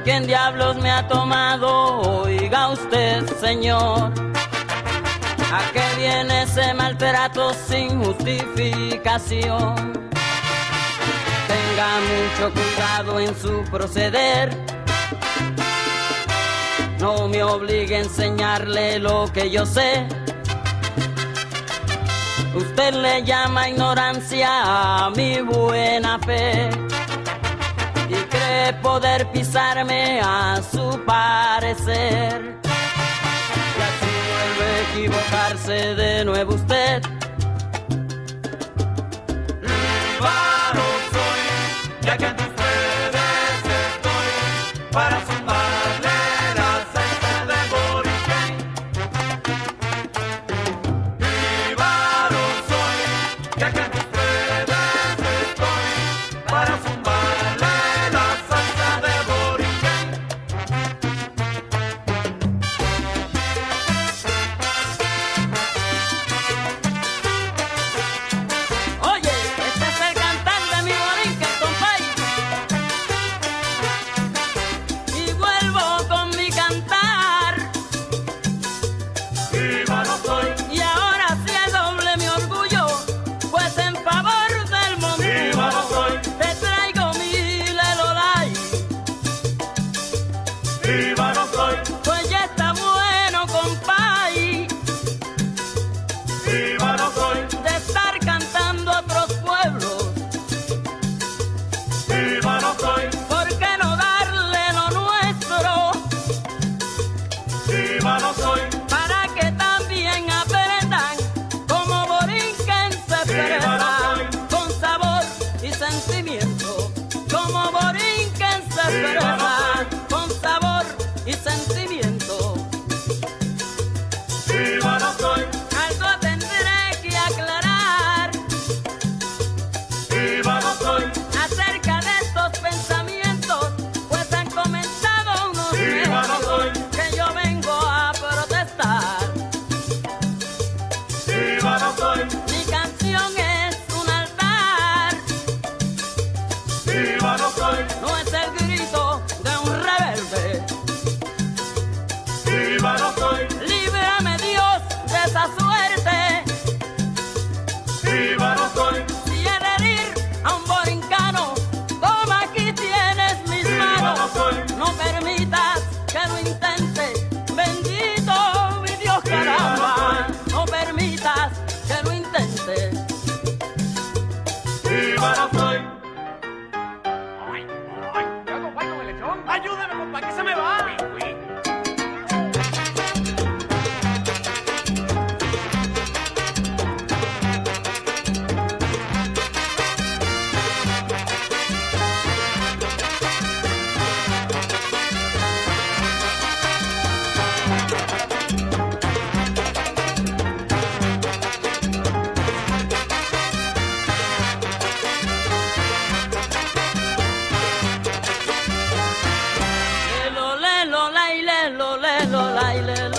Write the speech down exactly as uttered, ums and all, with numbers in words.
¿Quién diablos me ha tomado? Oiga usted, señor. ¿A qué viene ese maltrato sin justificación? Tenga mucho cuidado en su proceder. No me obligue a enseñarle lo que yo sé. Usted le llama ignorancia a mi buena fe y cree poder pisarme a su parecer. Y así vuelve a equivocarse de nuevo usted. Líbaro soy, ya que ante ustedes estoy para zumbarle la salsa de Boriquén. Líbaro soy, ya que ante ustedes estoy para zumbarle la salsa de Boriquén. Oye, este es el cantante, mi Borinquen, compay. Y vuelvo con mi cantar. Líbaro soy, Y ahora sí es doble mi orgullo, pues en favor del Líbaro mundo soy, te traigo mi lelolay. Líbaro soy, Pues ya está bueno, compay, Líbaro soy, de estar cantando a otros pueblos. Líbaro soy, ¿Por qué no darle lo nuestro? Líbaro soy, Para que también aprendan como Borinquen se expresa, con sabor y sentimiento. Como Borinquen se expresa, con sabor y sentimiento. Líbaro soy, Algo tendré que aclarar Líbaro soy, acerca de estos pensamientos, pues han comenzado unos Sí, bueno, soy. necios que yo vengo a protestar. Líbaro soy, Mi canción es un altar, Líbaro soy, no es el grito de un rebelde. Líbaro soy, Líbrame Dios de esa suerte, Líbaro soy, si he de herir a un borincano, toma aquí tienes mis manos. No permitas que lo intente, bendito mi Dios, caramba. No permitas que lo intente. Líbaro soy. Ayúdame, compa, que se me va. Lelo, lelo, lai, lelo, lelo, lai, lelo.